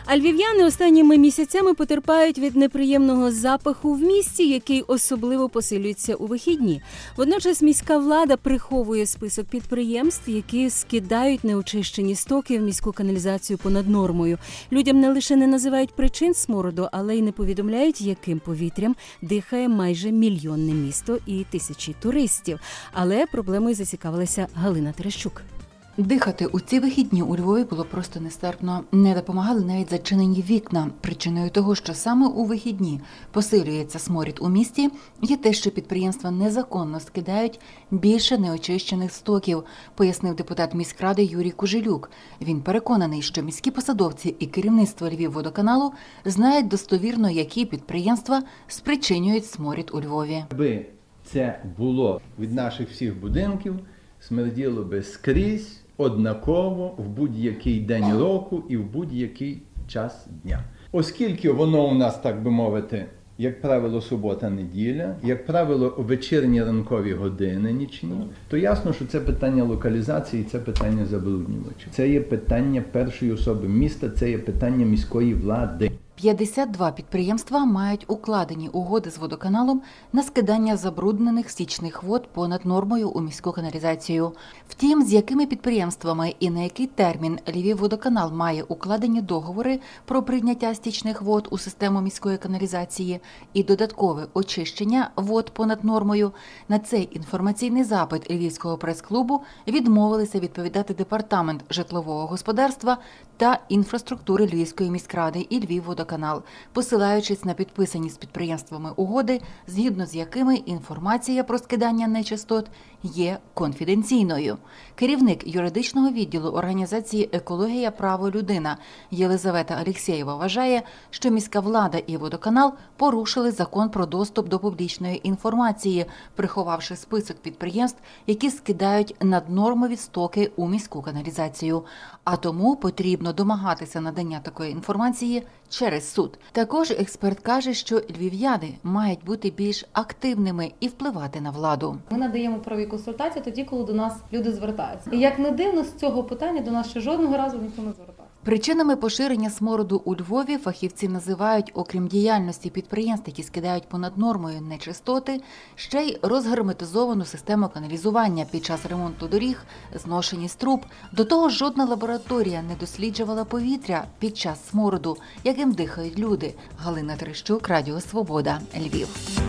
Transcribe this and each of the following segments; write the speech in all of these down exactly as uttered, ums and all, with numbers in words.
А львів'яни останніми місяцями потерпають від неприємного запаху в місті, який особливо посилюється у вихідні. Водночас міська влада приховує список підприємств, які скидають неочищені стоки в міську каналізацію понад нормою. Людям не лише не називають причин смороду, але й не повідомляють, яким повітрям дихає майже мільйонне місто і тисячі туристів. Але проблемою зацікавилася Галина Терещук. Дихати у ці вихідні у Львові було просто нестерпно. Не допомагали навіть зачинені вікна. Причиною того, що саме у вихідні посилюється сморід у місті, є те, що підприємства незаконно скидають більше неочищених стоків, пояснив депутат міськради Юрій Кужелюк. Він переконаний, що міські посадовці і керівництво Львівводоканалу знають достовірно, які підприємства спричинюють сморід у Львові. Якби це було від наших всіх будинків, смерділо би скрізь, однаково, в будь-який день року і в будь-який час дня. Оскільки воно у нас, так би мовити, як правило, субота-неділя, як правило, вечірні ранкові години нічні, то ясно, що це питання локалізації, це питання забруднювачів. Це є питання першої особи міста, це є питання міської влади. п'ятдесят два підприємства мають укладені угоди з водоканалом на скидання забруднених стічних вод понад нормою у міську каналізацію. Втім, з якими підприємствами і на який термін Львівводоканал має укладені договори про прийняття стічних вод у систему міської каналізації і додаткове очищення вод понад нормою, на цей інформаційний запит Львівського прес-клубу відмовилися відповідати Департамент житлового господарства та інфраструктури Львівської міськради і Львівводоканал, посилаючись на підписані з підприємствами угоди, згідно з якими інформація про скидання нечистот є конфіденційною. Керівник юридичного відділу організації «Екологія. Право. Людина» Єлизавета Алєксєєва вважає, що міська влада і водоканал порушили закон про доступ до публічної інформації, приховавши список підприємств, які скидають наднормові стоки у міську каналізацію. А тому потрібно домагатися надання такої інформації через суд. Також експерт каже, що львів'яни мають бути більш активними і впливати на владу. Ми надаємо правові консультації тоді, коли до нас люди звертаються. І як не дивно, з цього питання до нас ще жодного разу ніхто не звертався. Причинами поширення смороду у Львові фахівці називають, окрім діяльності підприємств, які скидають понад нормою нечистоти, ще й розгерметизовану систему каналізування під час ремонту доріг, зношеність труб. До того ж, жодна лабораторія не досліджувала повітря під час смороду, яким дихають люди. Галина Терещук, Радіо Свобода, Львів.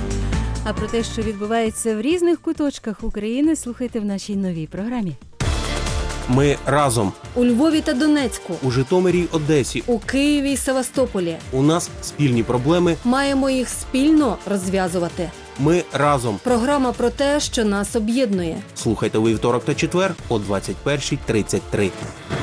А про те, що відбувається в різних куточках України, слухайте в нашій новій програмі. Ми разом. У Львові та Донецьку. У Житомирі й Одесі. У Києві й Севастополі. У нас спільні проблеми. Маємо їх спільно розв'язувати. Ми разом. Програма про те, що нас об'єднує. Слухайте у вівторок та четвер о двадцять першій тридцять три.